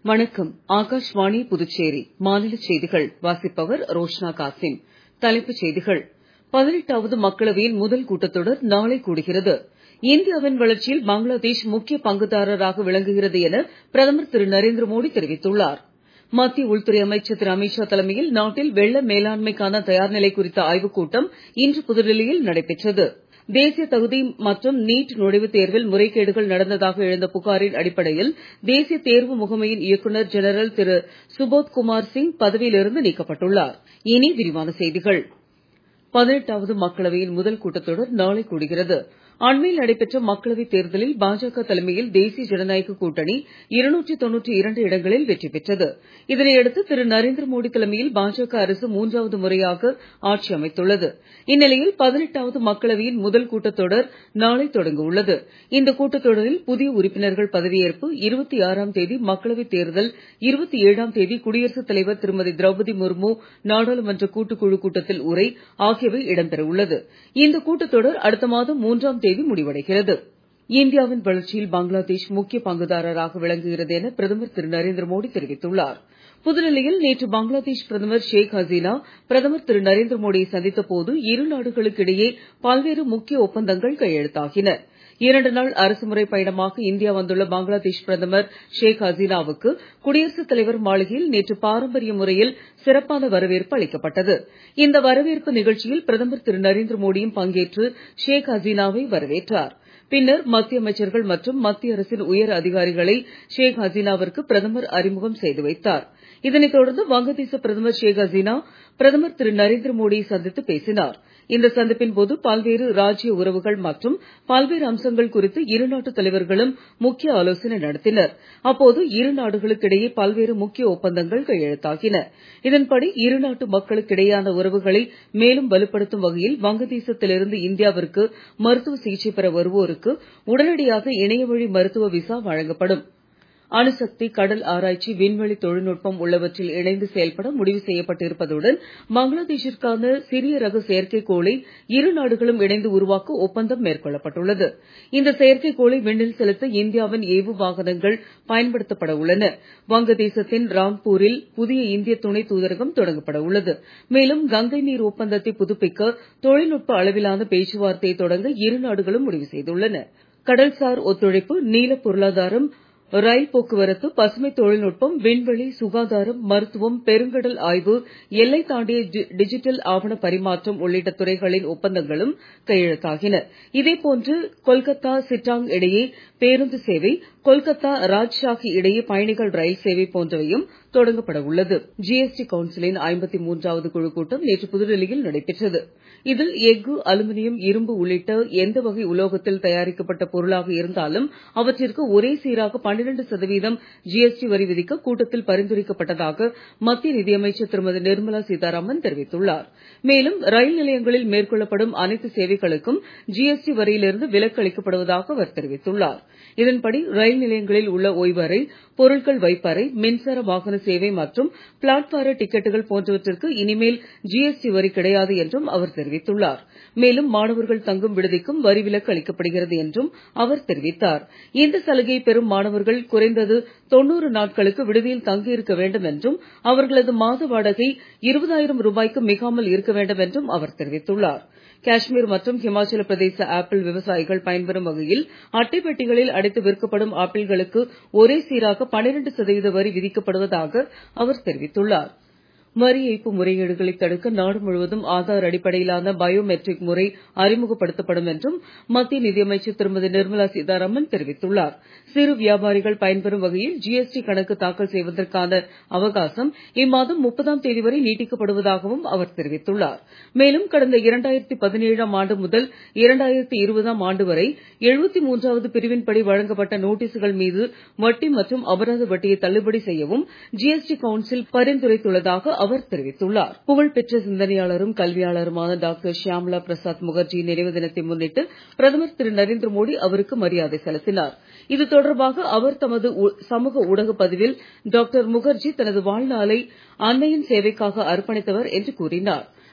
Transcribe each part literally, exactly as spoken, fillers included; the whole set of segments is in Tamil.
வணக்கம். ஆகாஷ்வாணி புதுச்சேரி. மாநில செய்திகள் வாசிப்பவர் ரோஷ்னா காசிம். தலைப்புச் செய்திகள். பதினெட்டாவது மக்களவையின் முதல் கூட்டத்தொடர் நாளை கூடுகிறது. இந்தியாவின் வளர்ச்சியில் பங்களாதேஷ் முக்கிய பங்குதாரராக விளங்குகிறது என பிரதமர் திரு நரேந்திர மோடி தெரிவித்துள்ளார். மத்திய உள்துறை அமைச்சர் திரு அமித் ஷா தலைமையில் நாட்டில் வெள்ள மேலாண்மைக்கான தயார்நிலை குறித்த ஆய்வுக் கூட்டம் இன்று புதுடெல்லியில் நடைபெற்றது. தேசிய தகுதி மற்றும் நீட் நுழைவுத் தேர்வில் முறைகேடுகள் நடந்ததாக எழுந்த புகாரின் அடிப்படையில் தேசிய தேர்வு முகமையின் இயக்குநர் ஜெனரல் திரு சுபோத் குமார் சிங் பதவியிலிருந்து நீக்கப்பட்டுள்ளார். இனி விரிவான செய்திகள். பதினெட்டாவது மக்களவையின் முதல் கூட்டத்தொடர் நாளை கூடுகிறது. அண்மையில் நடைபெற்ற மக்களவைத் தேர்தலில் பாஜக தலைமையில் தேசிய ஜனநாயக கூட்டணி இருநூற்று தொண்ணூற்று இரண்டு இடங்களில் வெற்றி பெற்றது. இதனையடுத்து திரு நரேந்திர மோடி தலைமையில் பாஜக அரசு மூன்றாவது முறையாக ஆட்சி அமைத்துள்ளது. இந்நிலையில் பதினெட்டாவது மக்களவையின் முதல் கூட்டத்தொடர் நாளை தொடங்க உள்ளது. இந்த கூட்டத்தொடரில் புதிய உறுப்பினர்கள் பதவியேற்பு, இருபத்தி ஆறாம் தேதி மக்களவைத் தேர்தல், இருபத்தி ஏழாம் தேதி குடியரசுத் தலைவர் திருமதி திரௌபதி முர்மு நாடாளுமன்ற கூட்டுக்குழு கூட்டத்தில் உரை ஆகியவை இடம்பெற உள்ளது. இந்த கூட்டத்தொடர் அடுத்த மாதம் மூன்றாம் தேதி முடிவடைகிறது. இந்தியாவின் வளர்ச்சியில் பங்களாதேஷ் முக்கிய பங்குதாரராக விளங்குகிறது என பிரதமர் திரு நரேந்திர மோடி தெரிவித்துள்ளார். புதுடெல்லியில் நேற்று பங்களாதேஷ் பிரதமர் ஷேக் ஹசீனா பிரதமர் திரு நரேந்திர மோடியை சந்தித்த போது இரு நாடுகளுக்கு இடையே பல்வேறு முக்கிய ஒப்பந்தங்கள் கையெழுத்தாகின. இரண்டு நாள் அரசுமுறை பயணமாக இந்தியா வந்துள்ள பங்களாதேஷ் பிரதமர் ஷேக் ஹசீனாவுக்கு குடியரசுத் தலைவர் மாளிகையில் நேற்று பாரம்பரிய முறையில் சிறப்பான வரவேற்பு அளிக்கப்பட்டது. இந்த வரவேற்பு நிகழ்ச்சியில் பிரதமர் திரு நரேந்திர மோடியும் பங்கேற்று ஷேக் ஹசீனாவை வரவேற்றார். பின்னர் மத்திய அமைச்சர்கள் மற்றும் மத்திய அரசின் உயர் அதிகாரிகளை ஷேக் ஹசீனாவிற்கு பிரதமர் அறிமுகம் செய்து வைத்தார். இதனைத் தொடர்ந்து வங்கதேச பிரதமர் ஷேக் ஹசீனா பிரதமர் திரு நரேந்திர மோடியை சந்தித்து பேசினார். இந்த சந்திப்பின் போது பல்வேறு ராஜ்ய உறவுகள் மற்றும் பல்வேறு அம்சங்கள் குறித்து இரு நாட்டு தலைவர்களும் முக்கிய ஆலோசனை நடத்தினர். அப்போது இரு நாடுகளுக்கு இடையே பல்வேறு முக்கிய ஒப்பந்தங்கள் கையெழுத்தாகின. இதன்படி இரு நாட்டு மக்களுக்கு இடையேயான உறவுகளை மேலும் வலுப்படுத்தும் வகையில் வங்கதேசத்திலிருந்து இந்தியாவிற்கு மருத்துவ சிகிச்சை பெற வருவோருக்கு உடனடியாக இணையவழி மருத்துவ விசா வழங்கப்படும். அணுசக்தி, கடல் ஆராய்ச்சி, விண்வெளி தொழில்நுட்பம் உள்ளவற்றில் இணைந்து செயல்பட முடிவு செய்யப்பட்டிருப்பதுடன் பங்களாதேஷிற்கான சிறிய ரக செயற்கைக்கோளை இரு நாடுகளும் இணைந்து உருவாக்க ஒப்பந்தம் மேற்கொள்ளப்பட்டுள்ளது. இந்த செயற்கைக்கோளை விண்ணில் செலுத்த இந்தியாவின் ஏவு வாகனங்கள் பயன்படுத்தப்பட உள்ளன. வங்கதேசத்தின் ராங்பூரில் புதிய இந்திய துணை தூதரகம் தொடங்கப்பட உள்ளது. மேலும் கங்கை நீர் ஒப்பந்தத்தை புதுப்பிக்க தொழில்நுட்ப அளவிலான பேச்சுவார்த்தையை தொடங்க இரு நாடுகளும் முடிவு செய்துள்ளன. கடல்சார் ஒத்துழைப்பு, நீல பொருளாதாரம், ரயில் போக்குவரத்து, பசுமை தொழில்நுட்பம், விண்வெளி, சுகாதாரம், மருத்துவம், பெருங்கடல் ஆய்வு, எல்லை தாண்டிய டிஜிட்டல் ஆவண பரிமாற்றம் உள்ளிட்ட துறைகளின் ஒப்பந்தங்களும் கையெழுத்தாகின. இதேபோன்று கொல்கத்தா சிட்டாங் இடையே பேருந்து சேவை, கொல்கத்தா ராஜ்ஷாஹி இடையே பயணிகள் ரயில் சேவை போன்றவையும் தொடங்கப்பட உள்ளது. ஜிஎஸ்டி கவுன்சிலின் ஐம்பத்தி மூன்றாவது குழு கூட்டம் நேற்று புதுடெல்லியில் நடைபெற்றது. இதில் எஃகு, அலுமினியம், இரும்பு உள்ளிட்ட எந்த வகை உலோகத்தில் தயாரிக்கப்பட்ட பொருளாக இருந்தாலும் அவற்றிற்கு ஒரே சீராக பன்னிரண்டு சதவீதம் ஜிஎஸ்டி வரி விதிக்க கூட்டத்தில் பரிந்துரைக்கப்பட்டதாக மத்திய நிதியமைச்சர் திருமதி நிர்மலா சீதாராமன் தெரிவித்துள்ளார். மேலும் ரயில் நிலையங்களில் மேற்கொள்ளப்படும் அனைத்து சேவைகளுக்கும் ஜிஎஸ்டி வரியிலிருந்து விலக்கு அளிக்கப்படுவதாக அவர் தெரிவித்துள்ளார். இதன்படி ரயில் நிலையங்களில் உள்ள ஓய்வறை, பொருட்கள் வைப்பறை, மின்சார வாகன சேவை மற்றும் பிளாட்பார டிக்கெட்டுகள் போன்றவற்றிற்கு இனிமேல் ஜிஎஸ்டி வரி கிடையாது என்றும் அவர் தெரிவித்துள்ளார். மேலும் மாணவர்கள் தங்கும் விடுதிக்கும் வரி விலக்கு அளிக்கப்படுகிறது என்றும் அவர் தெரிவித்தார். இந்த சலுகையை பெறும் மாணவர்கள் குறைந்தது தொண்ணூறு நாட்களுக்கு விடுதியில் தங்கியிருக்க வேண்டும் என்றும் அவர்களது மாத வாடகை இருபதாயிரம் ரூபாய்க்கு மிகாமல் இருக்க வேண்டும் என்றும் அவர் தெரிவித்துள்ளார். காஷ்மீர் மற்றும் ஹிமாச்சல பிரதேச ஆப்பிள் விவசாயிகள் பயன்பெறும் வகையில் அட்டை பெட்டிகளில் அடைத்து விற்கப்படும் ஆப்பிள்களுக்கு ஒரே சீராக பன்னிரண்டு சதவீத வரி விதிக்கப்படுவதாக அவர் தெரிவித்துள்ளார். வரி ஏய்ப்பு முறைகேடுகளை தடுக்க நாடு முழுவதும் ஆதார் அடிப்படையிலான பயோமெட்ரிக் முறை அறிமுகப்படுத்தப்படும் என்றும் மத்திய நிதியமைச்சர் திருமதி நிர்மலா சீதாராமன் தெரிவித்துள்ளார். சிறு வியாபாரிகள் பயன்பெறும் வகையில் ஜிஎஸ்டி கணக்கு தாக்கல் செய்வதற்கான அவகாசம் இம்மாதம் முப்பதாம் தேதி வரை நீட்டிக்கப்படுவதாகவும் அவர் தெரிவித்துள்ளார். மேலும் கடந்த இரண்டாயிரத்தி பதினேழாம் ஆண்டு முதல் இரண்டாயிரத்தி இருபதாம் ஆண்டு வரை எழுபத்தி மூன்றாவது பிரிவின்படி வழங்கப்பட்ட நோட்டீசுகள் மீது வட்டி மற்றும் அபராத வட்டியை தள்ளுபடி செய்யவும் ஜிஎஸ்டி கவுன்சில் பரிந்துரைத்துள்ளதாக அவர் தெரிவித்துள்ளார். புகழ்பெற்ற சிந்தனையாளரும் கல்வியாளருமான டாக்டர் ஷியாமலா பிரசாத் முகர்ஜியின் நினைவு தினத்தை முன்னிட்டு பிரதமர் திரு நரேந்திர மோடி அவருக்கு மரியாதை செலுத்தினார். இது தொடர்பாக அவர் தமது சமூக ஊடக பதிவில் டாக்டர் முகர்ஜி தனது வாழ்நாளை அன்னையின் சேவைக்காக அர்ப்பணித்தவர் என்று கூறினார்.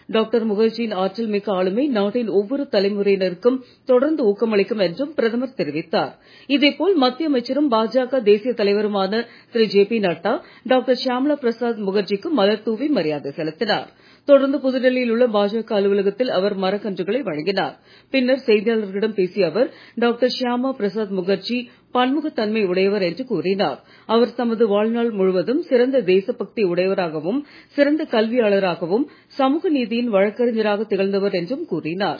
டாக்டர் முகர்ஜியின் ஆற்றல் மிக்க ஆளுமை நாட்டின் ஒவ்வொரு தலைமுறையினருக்கும் தொடர்ந்து ஊக்கமளிக்கும் என்றும் பிரதமர் தெரிவித்தார். இதேபோல் மத்திய அமைச்சரும் பாஜக தேசிய தலைவருமான Thiru J P Nadda doctor Shyamala Prasad முகர்ஜிக்கு மலர் தூவி மரியாதை செலுத்தினார். தொடர்ந்து புதுடெல்லியில் உள்ள பாஜக அலுவலகத்தில் அவர் மரக்கன்றுகளை வழங்கினார். பின்னர் செய்தியாளர்களிடம் பேசிய அவர் டாக்டர் ஷியாமா பிரசாத் முகர்ஜி பன்முகத்தன்மை உடையவர் என்று கூறினார். அவர் தமது வாழ்நாள் முழுவதும் சிறந்த தேசபக்தி உடையவராகவும் சிறந்த கல்வியாளராகவும் சமூக நீதியின் வழக்கறிஞராக திகழ்ந்தவர் என்றும் கூறினார்.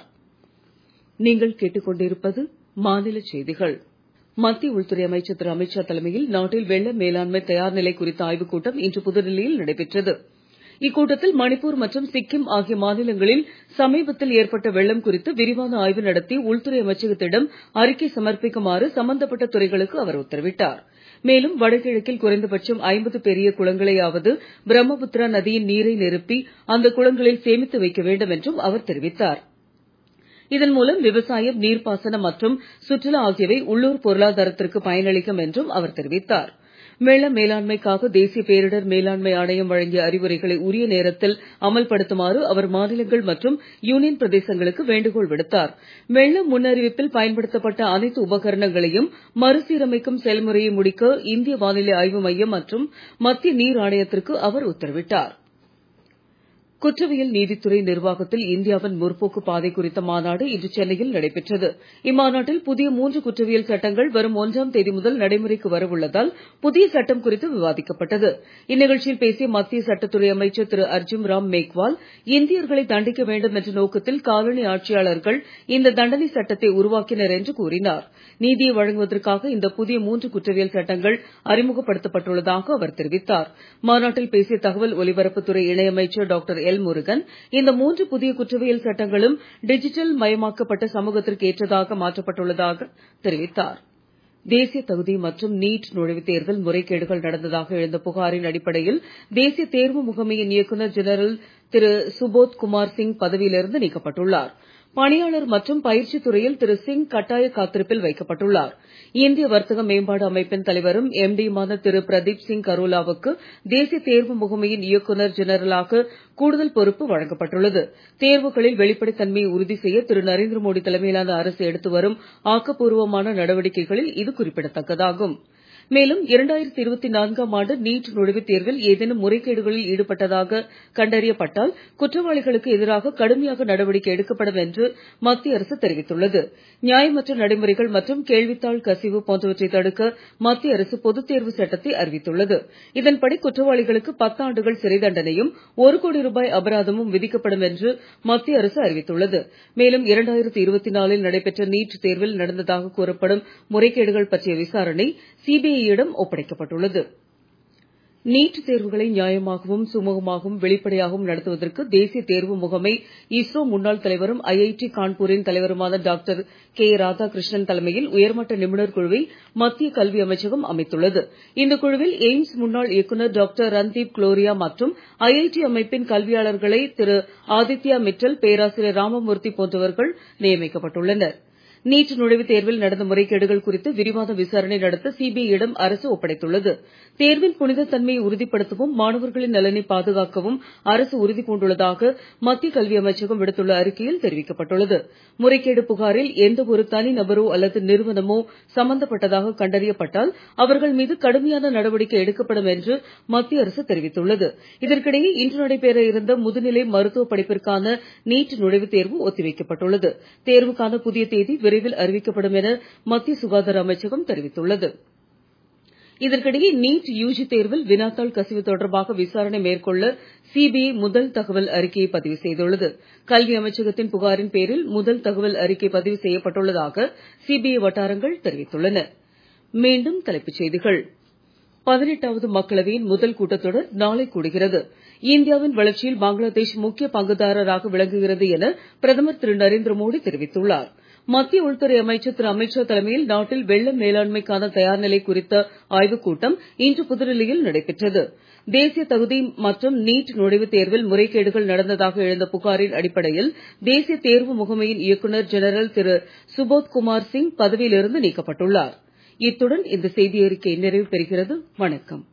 நீங்கள் கேட்டுக்கொண்டிருப்பது மாநில செய்திகள். மத்திய உள்துறை அமைச்சர் திரு அமித் ஷா தலைமையில் நாட்டில் வெள்ள மேலாண்மை தயார் நிலை குறித்த ஆய்வுக் கூட்டம் இன்று புதுடெல்லியில் நடைபெற்றது. இக்கூட்டத்தில் மணிப்பூர் மற்றும் சிக்கிம் ஆகிய மாநிலங்களில் சமீபத்தில் ஏற்பட்ட வெள்ளம் குறித்து விரிவான ஆய்வு நடத்தி உள்துறை அமைச்சகத்திடம் அறிக்கை சமர்ப்பிக்குமாறு சம்பந்தப்பட்ட துறைகளுக்கு அவர் உத்தரவிட்டார். மேலும் வடகிழக்கில் குறைந்தபட்சம் ஐம்பது பெரிய குளங்களையாவது பிரம்மபுத்திரா நதியின் நீரை நிரப்பி அந்த குளங்களில் சேமித்து வைக்க வேண்டும் என்றும் அவர் தெரிவித்தார். இதன் மூலம் விவசாயம், நீர்ப்பாசனம் மற்றும் சுற்றுலா ஆகியவை உள்ளூர் பொருளாதாரத்திற்கு பயனளிக்கும் என்றும் அவர் தெரிவித்தார். வெள்ள மேலாண்மைக்காக தேசிய பேரிடர் மேலாண்மை ஆணையம் வழங்கிய அறிவுரைகளை உரிய நேரத்தில் அமல்படுத்துமாறு அவர் மாநிலங்கள் மற்றும் யூனியன் பிரதேசங்களுக்கு வேண்டுகோள் விடுத்தார். வெள்ள முன்னறிவிப்பில் பயன்படுத்தப்பட்ட அனைத்து உபகரணங்களையும் மறுசீரமைக்கும் செயல்முறையை முடிக்க இந்திய வானிலை ஆய்வு மையம் மற்றும் மத்திய நீர் ஆணையத்திற்கு அவர் உத்தரவிட்டார். குற்றவியல் நீதித்துறை நிர்வாகத்தில் இந்தியாவின் முற்போக்கு பாதை குறித்த மாநாடு இன்று சென்னையில் நடைபெற்றது. இம்மாநாட்டில் புதிய மூன்று குற்றவியல் சட்டங்கள் வரும் ஒன்றாம் தேதி முதல் நடைமுறைக்கு வர உள்ளதால் புதிய சட்டம் குறித்து விவாதிக்கப்பட்டது. இந்நிகழ்ச்சியில் பேசிய மத்திய சட்டத்துறை அமைச்சர் திரு அர்ஜுன் ராம் மேக்வால், இந்தியர்களை தண்டிக்க வேண்டும் என்ற நோக்கத்தில் காலனி ஆட்சியாளர்கள் இந்த தண்டனை சட்டத்தை உருவாக்கினர் என்று கூறினார். நீதியை வழங்குவதற்காக இந்த புதிய மூன்று குற்றவியல் சட்டங்கள் அறிமுகப்படுத்தப்பட்டுள்ளதாக அவர் தெரிவித்தார். மாநாட்டில் பேசிய தகவல் ஒலிபரப்புத்துறை இணையமைச்சர் டாக்டர் எல் முருகன், இந்த மூன்று புதிய குற்றவியல் சட்டங்களும் டிஜிட்டல் மயமாக்கப்பட்ட சமூகத்திற்கு ஏற்றதாக மாற்றப்பட்டுள்ளதாக தெரிவித்தார். தேசிய தகுதி மற்றும் நீட் நுழைவுத் தேர்வில் முறைகேடுகள் நடந்ததாக எழுந்த புகாரின் அடிப்படையில் தேசிய தேர்வு முகமையின் இயக்குநர் ஜெனரல் திரு சுபோத் குமார் சிங் பதவியிலிருந்து நீக்கப்பட்டுள்ளார். பணியாளர் மற்றும் பயிற்சி துறையில் திரு சிங் கட்டாய காத்திருப்பில் வைக்கப்பட்டுள்ளார். இந்திய வர்த்தக மேம்பாடு அமைப்பின் தலைவரும் எம்டியுமான திரு பிரதீப் சிங் கரோலாவுக்கு தேசிய தேர்வு முகமையின் இயக்குநர் ஜெனரலாக கூடுதல் பொறுப்பு வழங்கப்பட்டுள்ளது. தேர்வுகளில் வெளிப்படைத்தன்மையை உறுதி செய்ய திரு நரேந்திர மோடி தலைமையிலான அரசு எடுத்து வரும் ஆக்கப்பூர்வமான நடவடிக்கைகளில் இது குறிப்பிடத்தக்கதாகும். மேலும் இரண்டாயிரத்தி இருபத்தி நான்காம் ஆண்டு நீட் நுழைவுத் தேர்வில் ஏதேனும் முறைகேடுகளில் ஈடுபட்டதாக கண்டறியப்பட்டால் குற்றவாளிகளுக்கு எதிராக கடுமையாக நடவடிக்கை எடுக்கப்படும் என்று மத்திய அரசு தெரிவித்துள்ளது. நியாயமற்ற நடைமுறைகள் மற்றும் கேள்வித்தாள் கசிவு போன்றவற்றை தடுக்க மத்திய அரசு பொதுத் தேர்வு சட்டத்தை அறிவித்துள்ளது. இதன்படி குற்றவாளிகளுக்கு பத்தாண்டுகள் சிறை தண்டனையும் ஒரு கோடி ரூபாய் அபராதமும் விதிக்கப்படும் என்று மத்திய அரசு அறிவித்துள்ளது. மேலும் இரண்டாயிரத்தி இருபத்தி நாலில் நடைபெற்ற நீட் தேர்வில் நடந்ததாக கூறப்படும் முறைகேடுகள் பற்றிய விசாரணை சிபிஐயிடம் ஒப்படைக்கப்பட்டுள்ளது. நீட் தேர்வுகளை நியாயமாகவும் சுமூகமாகவும் வெளிப்படையாகவும் நடத்துவதற்கு தேசிய தேர்வு முகமை இஸ்ரோ முன்னாள் தலைவரும் ஐஐடி கான்பூரின் தலைவருமான டாக்டர் கே ராதாகிருஷ்ணன் தலைமையில் உயர்மட்ட நிபுணர் குழுவை மத்திய கல்வி அமைச்சகம் அமைத்துள்ளது. இந்த குழுவில் எய்ம்ஸ் முன்னாள் இயக்குநர் டாக்டர் ரன்தீப் குலோரியா மற்றும் ஐஐடி அமைப்பின் கல்வியாளர்களை திரு ஆதித்யா மிட்டல், பேராசிரியர் ராமமூர்த்தி போன்றவர்கள் நியமிக்கப்பட்டுள்ளனர். நீட் நுழைவுத் தேர்வில் நடந்த முறைகேடுகள் குறித்து விரிவான விசாரணை நடத்த சிபிஐயிடம் அரசு ஒப்படைத்துள்ளது. தேர்வின் புனிதத் தன்மையை உறுதிப்படுத்தவும் மாணவர்களின் நலனை பாதுகாக்கவும் அரசு உறுதி பூண்டுள்ளதாக மத்திய கல்வி அமைச்சகம் விடுத்துள்ள அறிக்கையில் தெரிவிக்கப்பட்டுள்ளது. முறைகேடு புகாரில் எந்த ஒரு தனிநபரோ அல்லது நிறுவனமோ சம்பந்தப்பட்டதாக கண்டறியப்பட்டால் அவர்கள் மீது கடுமையான நடவடிக்கை எடுக்கப்படும் என்று மத்திய அரசு தெரிவித்துள்ளது. இதற்கிடையே இன்று நடைபெற இருந்த முதுநிலை மருத்துவ படிப்பிற்கான நீட் நுழைவுத் தேர்வு ஒத்திவைக்கப்பட்டுள்ளது. தேர்வுக்கான புதிய தேதி விரைவில் அறிவிக்கப்படும் என மத்திய சுகாதார அமைச்சகம் தெரிவித்துள்ளது. இதற்கிடையே நீட் யூஜி தேர்வில் வினாத்தாள் கசிவு தொடர்பாக விசாரணை மேற்கொள்ள சிபிஐ முதல் தகவல் அறிக்கையை பதிவு செய்துள்ளது. கல்வி அமைச்சகத்தின் புகாரின் பேரில் முதல் தகவல் அறிக்கை பதிவு செய்யப்பட்டுள்ளதாக சிபிஐ வட்டாரங்கள் தெரிவித்துள்ளன. மீண்டும் தலைப்புச் செய்திகள். பதினெட்டாவது மக்களவையின் முதல் கூட்டத்தொடர் நாளை கூடுகிறது. இந்தியாவின் வளர்ச்சியில் பங்களாதேஷ் முக்கிய பங்குதாரராக விளங்குகிறது என பிரதமர் திரு நரேந்திர மோடி தெரிவித்துள்ளார். மத்திய உள்துறை அமைச்சர் திரு அமித் ஷா தலைமையில் நாட்டில் வெள்ள மேலாண்மைக்கான தயார் நிலை குறித்த ஆய்வுக் கூட்டம் இன்று புதுடெல்லியில் நடைபெற்றது. தேசிய தகுதி மற்றும் நீட் நுழைவுத் தேர்வில் முறைகேடுகள் நடந்ததாக எழுந்த புகாரின் அடிப்படையில் தேசிய தேர்வு முகமையின் இயக்குநர் ஜெனரல் திரு சுபோத் குமார் சிங் பதவியிலிருந்து நீக்கப்பட்டுள்ளார். இத்துடன் இந்த செய்தியறிக்கை நிறைவு பெறுகிறது. வணக்கம்.